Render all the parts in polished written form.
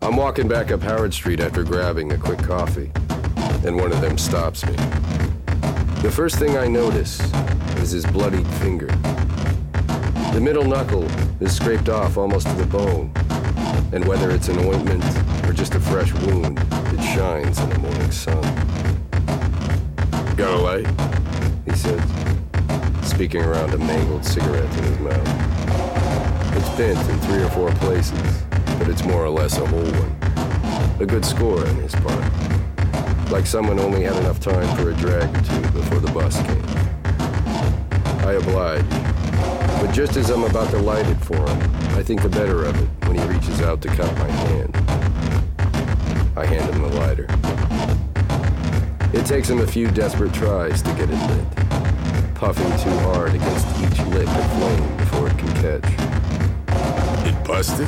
I'm walking back up Howard Street after grabbing a quick coffee, and one of them stops me. The first thing I notice is his bloodied finger. The middle knuckle is scraped off almost to the bone, and whether it's an ointment or just a fresh wound, it shines in the morning sun. "Got a light?" he says, speaking around a mangled cigarette in his mouth. It's bent in 3 or 4 places, but it's more or less a whole one. A good score on his part. Like someone only had enough time for a drag or two before the bus came. I oblige, but just as I'm about to light it for him, I think the better of it when he reaches out to cut my hand. I hand him the lighter. It takes him a few desperate tries to get it lit, puffing too hard against each lick of flame before it can catch. "It busted?"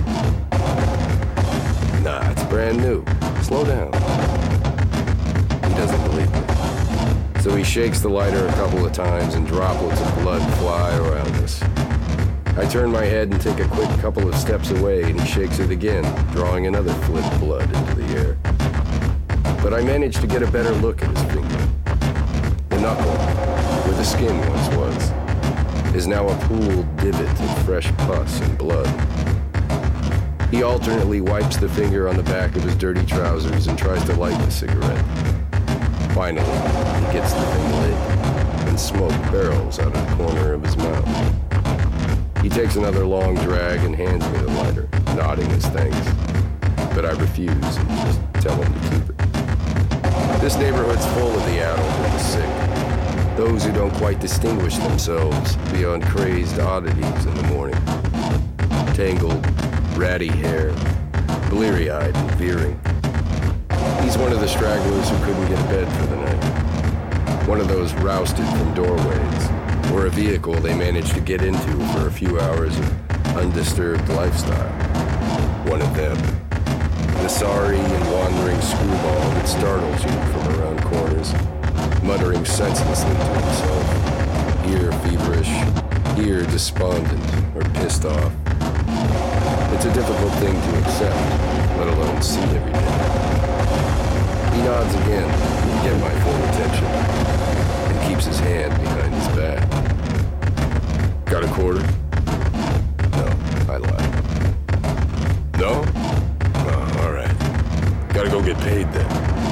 "Nah, it's brand new. Slow down." He doesn't believe me. So he shakes the lighter a couple of times and droplets of blood fly around us. I turn my head and take a quick couple of steps away, and he shakes it again, drawing another flit of blood into the air. But I manage to get a better look at his finger. The knuckle, where the skin once was, is now a pooled divot of fresh pus and blood. He alternately wipes the finger on the back of his dirty trousers and tries to light the cigarette. Finally, he gets the thing lit, and smoke barrels out of the corner of his mouth. He takes another long drag and hands me the lighter, nodding his thanks. But I refuse and just tell him to keep it. This neighborhood's full of the addled and the sick. Those who don't quite distinguish themselves beyond crazed oddities in the morning. Tangled, ratty hair, bleary-eyed and veering. He's one of the stragglers who couldn't get a bed for the night. One of those rousted from doorways, or a vehicle they managed to get into for a few hours of undisturbed lifestyle. One of them. The sorry and wandering screwball that startles you from around corners, muttering senselessly to himself, here feverish, here despondent or pissed off. It's a difficult thing to accept, let alone see every day. He nods again to get my full attention and keeps his hand behind his back. "Got a quarter?" "No," I lied. "No? Oh, all right. Gotta go get paid then."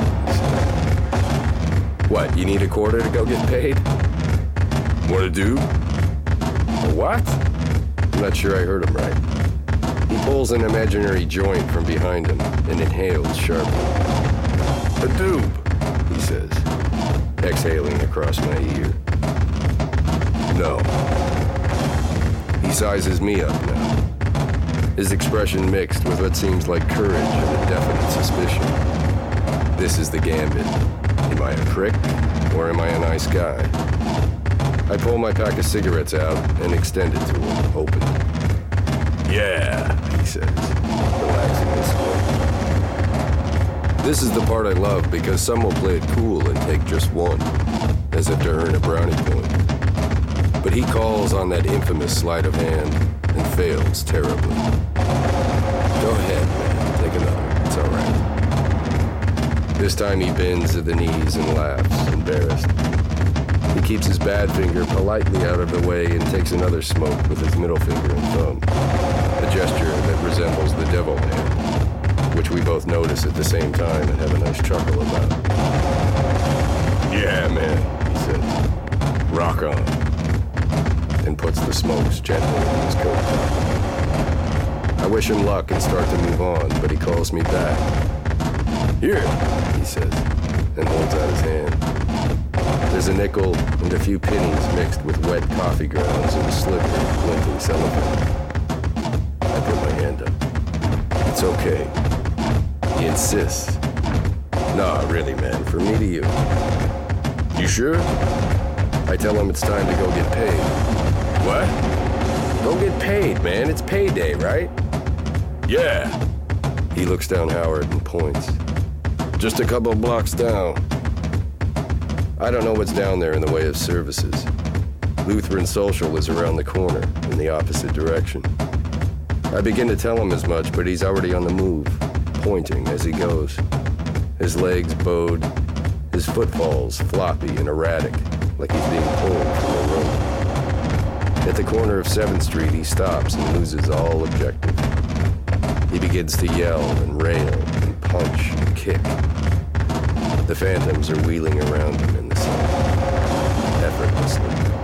"What, you need a quarter to go get paid?" "Wanna do?" "A what?" I'm not sure I heard him right. He pulls an imaginary joint from behind him and inhales sharply. "A doob," he says, exhaling across my ear. "No." He sizes me up now, his expression mixed with what seems like courage and a definite suspicion. This is the gambit. Am I a prick, or am I a nice guy? I pull my pack of cigarettes out and extend it to him, open. "Yeah," he says, relaxing his skin. This is the part I love because some will play it cool and take just one, as if to earn a brownie point. But he calls on that infamous sleight of hand and fails terribly. "Go ahead, man, take another, it's all right." This time he bends to the knees and laughs, embarrassed. He keeps his bad finger politely out of the way and takes another smoke with his middle finger and thumb, a gesture that resembles the devil hand, which we both notice at the same time and have a nice chuckle about. "Yeah, man," he says. "Rock on," and puts the smokes gently in his coat top. I wish him luck and start to move on, but he calls me back. "Here," he says, and holds out his hand. There's a nickel and a few pennies mixed with wet coffee grounds in a sliver of glinting cellophane. I put my hand up. "It's okay." He insists. "Nah, really, man, from me to you." "You sure?" I tell him it's time to go get paid. "What?" "Go get paid, man. It's payday, right?" "Yeah." He looks down Howard and points. "Just a couple blocks down." I don't know what's down there in the way of services. Lutheran Social is around the corner, in the opposite direction. I begin to tell him as much, but he's already on the move, pointing as he goes. His legs bowed, his footfalls floppy and erratic, like he's being pulled from a rope. At the corner of 7th Street, he stops and loses all objective. He begins to yell and rail and punch and kick. The phantoms are wheeling around him in the sun, effortlessly.